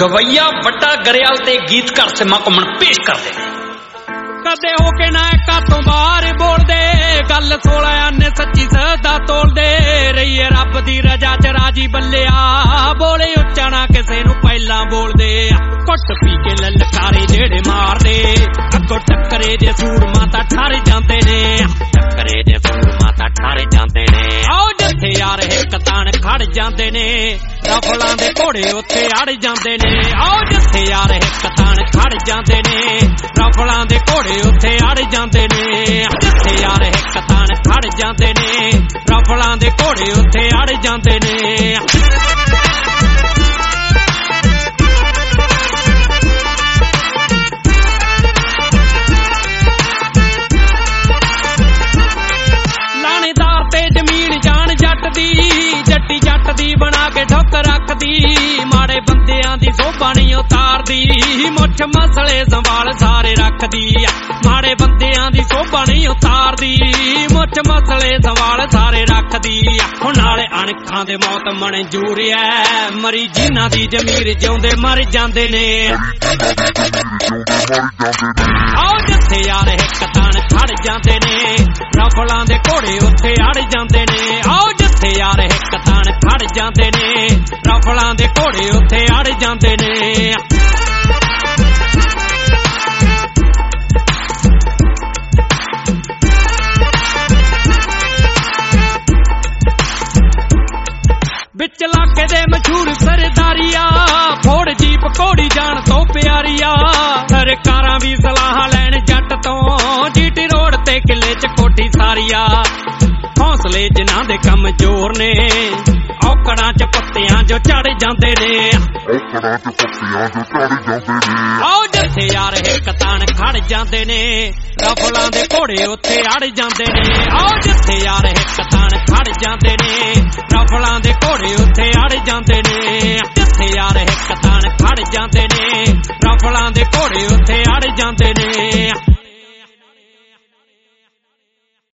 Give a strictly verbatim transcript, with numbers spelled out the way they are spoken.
गवैया वड्डा गरेयाल ते गीतकार सिमा घुमन पेश करदे कदे हो के ना कातों बाहर बोल दे गल सोलह आने सच्ची सदा तोल दे रहीए रब दी रजा च राजी बल्लिया बोले उच्चा ना किसे नू पहला बोल दे कुट पी के ललकारे जेड़े मार दे अगो टक्करे जे सूर माता ठर जांदे ने टक्करे जे सूर माता ठर जांदे ने आओ जिथे यार हिक तान खड़ जांदे ने रफलां दे घोड़े उत्थे अड़ जांदे ने आओ जिथे यार हिक तान खड़ जांदे ने रफलां दे घोड़े उत्थे अड़ जांदे ने जिथे यार हिक तान खड़ जांदे ने रफलां दे घोड़े उत्थे अड़ जांदे ने लाणेदार ते जमीन जान जट दी जट्टी जट दी बना के ठुक रखदी माड़े बंदियां दी सोभा नहीं उतारदी मुछ मसले संभाल सारे रखदी माड़े बंदियां दी सोभा नहीं उतारदी मुछ मसले संभाल सारे रखदी हुण नाले अणखां दे मौत मंजूर ऐ मरी जिन्हां दी जमीर जिउंदे मर जांदे ने आओ जिथे यार हिक तान खड़ जांदे ने रफलां दे घोड़े उत्थे अड़ जांदे ने आओ जिथे यार हिक तान खड़ जांदे ने रफलां दे घोड़े उत्थे अड़ जांदे ने बिच लाके दे मशहूर सरदारिया फोड़ जीप घोड़ी जान तो प्यारिया सरकारां भी सलाह लैन जट तो जीटी रोड ते किले च कोठी सारिया हौसले जिन्हां दे कमजोर ने औकड़ां च पत्तियां जो चढ़ जांदे ने आओ जिथे यार हिक तान खड़ जांदे ने रफलां दे घोड़े उत्थे अड़ जांदे ने आओ जिथे यार हिक तान खड़ जांदे ने रफलां दे घोड़े उत्थे अड़ जांदे ने जिथे यार हिक तान खड़ जांदे ने रफलां दे घोड़े उत्थे अड़ जांदे ने